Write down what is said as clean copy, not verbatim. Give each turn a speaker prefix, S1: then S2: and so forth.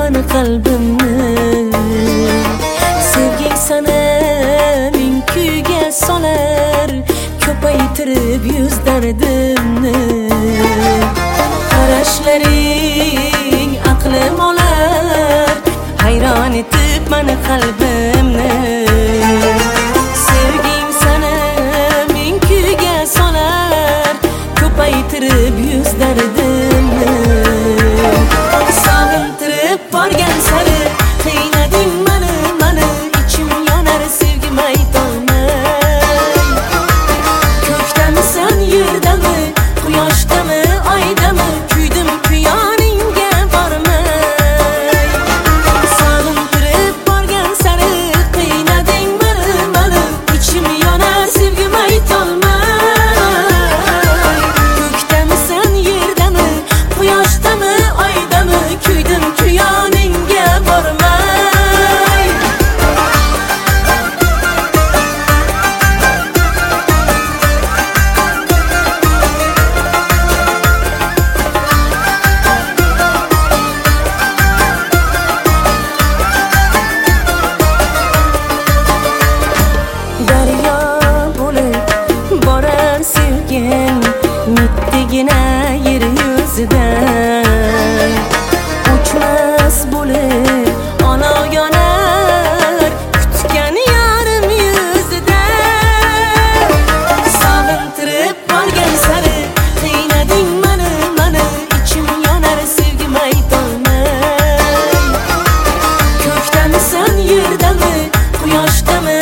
S1: meni qalbimni. Sevging sana ming kuyga solar, ko'paytirib yuz dardimni. Qarashlaring aqlim olar, hayron etib meni qalbimni. Sevging sana ming kuyga solar, ko'paytirib yuz dardimni. Sog'intirib borgan sari qiynading meni, ichim yonar sevgim aytolmay. Ko'kdamisan, yerdami, quyoshdami, oydami, kuydim kuyoningga bormay. Sog'intirib borgan sari qiynading meni, ichim yonar sevgim aytolmay. Ko'kdamisan, yerdami, quyoshdami, oydami, kuydim kuyoningga bormay. Daryo bo'lib borar sevgim, mittigina yer yuzidan. O'chmas bo'lib olov yonar, kutgan yarim yuzidan. Sog'intirib borgan sari qiynading meni, ichim yonar sevgim aytolmay. Ko'kdamisan, yerdami, quyoshdami,